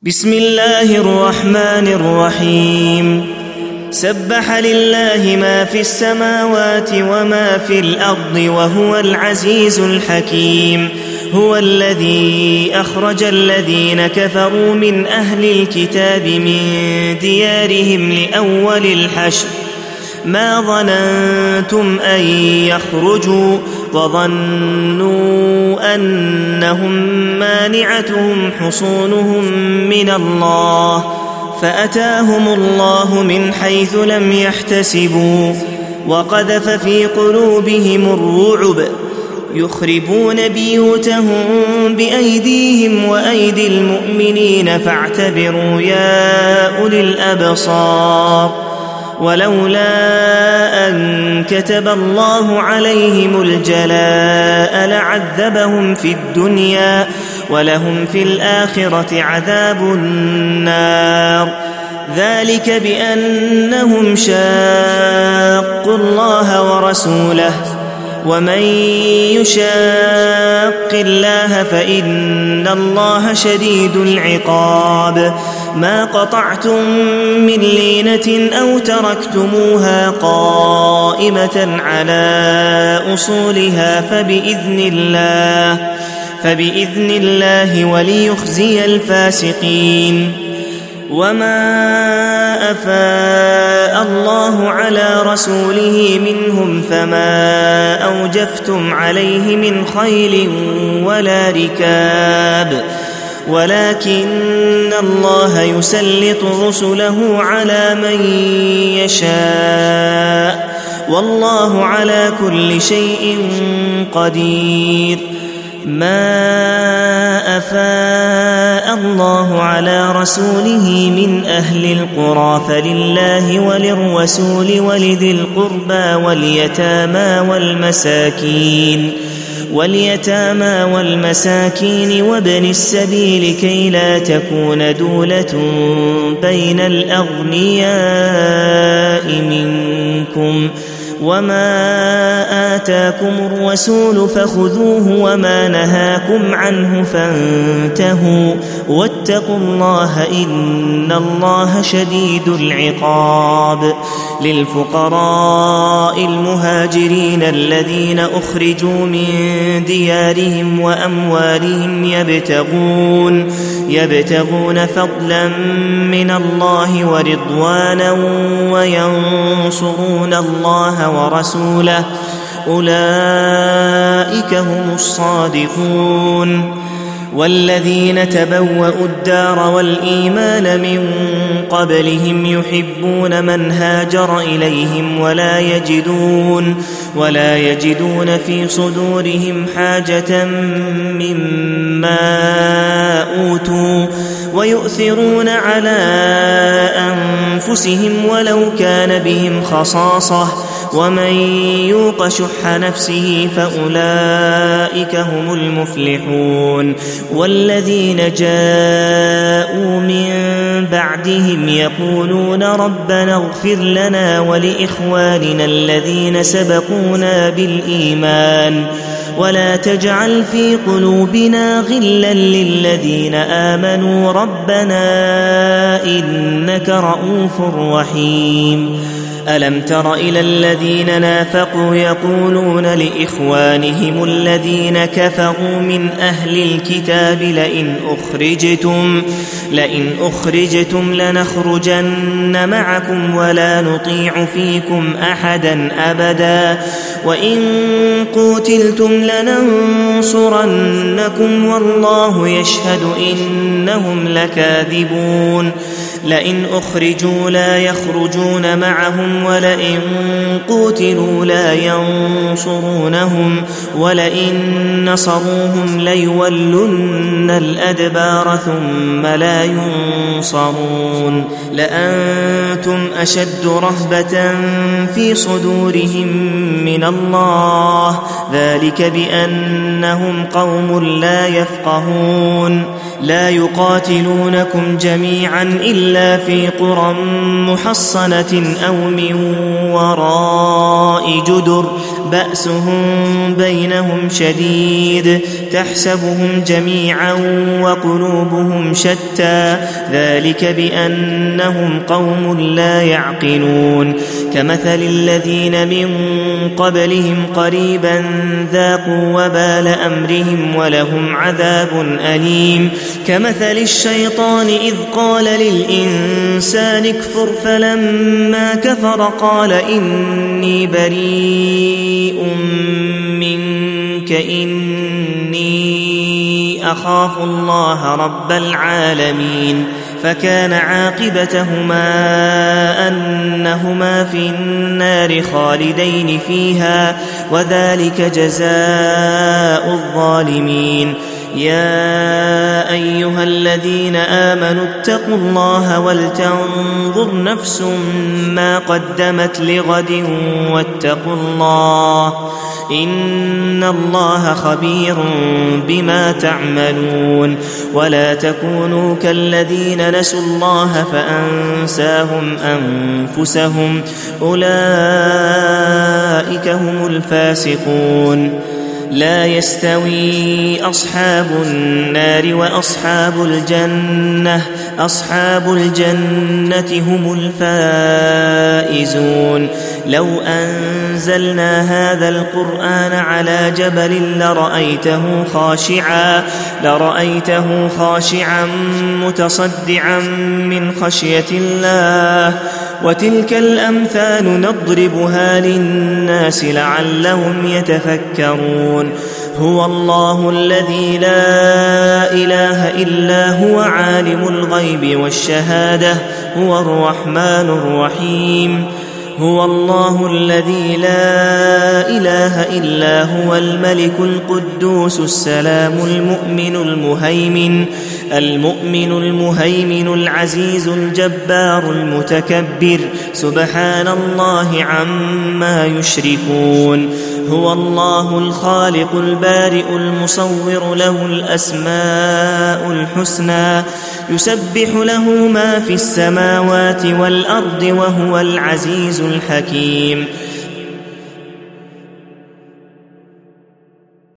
بسم الله الرحمن الرحيم سبح لله ما في السماوات وما في الأرض وهو العزيز الحكيم هو الذي أخرج الذين كفروا من أهل الكتاب من ديارهم لأول الحشر ما ظننتم أن يخرجوا وظنوا أنهم مانعتهم حصونهم من الله فأتاهم الله من حيث لم يحتسبوا وقذف في قلوبهم الرعب يخربون بيوتهم بأيديهم وأيدي المؤمنين فاعتبروا يا أولي الأبصار ولولا أن كتب الله عليهم الجلاء لعذبهم في الدنيا ولهم في الآخرة عذاب النار ذلك بأنهم شاقوا الله ورسوله ومن يشاق الله فإن الله شديد العقاب ما قطعتم من لينة أو تركتموها قائمة على أصولها فبإذن الله وليخزي الفاسقين وما أفاء الله على رسوله منهم فما أوجفتم عليه من خيل ولا ركاب ولكن الله يسلط رسله على من يشاء والله على كل شيء قدير ما أفاء الله على رسوله من أهل القرى فلله وللرسول ولذي القربى واليتامى والمساكين وابن السبيل كي لا تكون دولة بين الأغنياء منكم وما آتاكم الرسول فخذوه وما نهاكم عنه فانتهوا واتقوا الله إن الله شديد العقاب للفقراء المهاجرين الذين أخرجوا من ديارهم وأموالهم يبتغون فضلا من الله ورضوانا وينصرون الله ورسوله أولئك هم الصادقون والذين تبوأوا الدار والإيمان من قبلهم يحبون من هاجر إليهم ولا يجدون في صدورهم حاجة مما أوتوا ويؤثرون على أنفسهم ولو كان بهم خصاصة ومن يوق شح نفسه فأولئك هم المفلحون والذين جاءوا من بعدهم يقولون ربنا اغفر لنا ولإخواننا الذين سبقونا بالإيمان ولا تجعل في قلوبنا غلا للذين آمنوا ربنا إنك رؤوف رحيم ألم تر إلى الذين نافقوا يقولون لإخوانهم الذين كفروا من أهل الكتاب لئن أخرجتم لنخرجن معكم ولا نطيع فيكم أحدا أبدا وإن قوتلتم لننصرنكم والله يشهد إنهم لكاذبون لئن أخرجوا لا يخرجون معهم ولئن قوتلوا لا ينصرونهم ولئن نصروهم ليولن الأدبار ثم لا ينصرون لأنتم أشد رهبة في صدورهم من الله ذلك بأنهم قوم لا يفقهون لا يقاتلونكم جميعا إلا في قرى محصنة أو من وراء جدر بأسهم بينهم شديد تحسبهم جميعا وقلوبهم شتى ذلك بأنهم قوم لا يعقلون كمثل الذين من قبلهم قريبا ذاقوا وبال أمرهم ولهم عذاب أليم كمثل الشيطان إذ قال للإنسان اكفر فلما كفر قال إني بريء منك إني أخاف الله رب العالمين فكان عاقبتهما أنهما في النار خالدين فيها وذلك جزاء الظالمين يا أيها الذين آمنوا اتقوا الله ولتنظر نفس ما قدمت لغد واتقوا الله إن الله خبير بما تعملون ولا تكونوا كالذين نسوا الله فأنساهم أنفسهم أولئك هم الفاسقون لا يستوي أصحاب النار وأصحاب الجنة أصحاب الجنة هم الفائزون لو أنزلنا هذا القرآن على جبل لرأيته خاشعا متصدعا من خشية الله وتلك الأمثال نضربها للناس لعلهم يتفكرون هو الله الذي لا إله إلا هو عالم الغيب والشهادة هو الرحمن الرحيم هو الله الذي لا إله إلا هو الملك القدوس السلام المؤمن المهيمن العزيز الجبار المتكبر سبحان الله عما يشركون هو الله الخالق البارئ المصور له الأسماء الحسنى يسبح له ما في السماوات والأرض وهو العزيز الحكيم